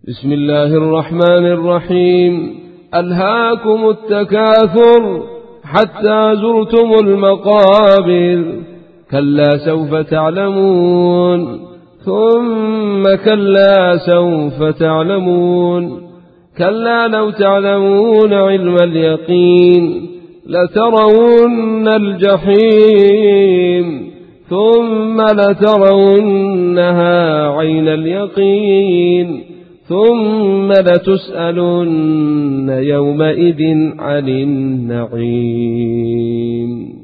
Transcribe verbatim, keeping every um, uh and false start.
بسم الله الرحمن الرحيم. ألهاكم التكاثر حتى زرتم المقابر، كلا سوف تعلمون ثم كلا سوف تعلمون، كلا لو تعلمون علم اليقين لترون الجحيم ثم لترونها عين اليقين ثم لتسألن يومئذ عن النعيم.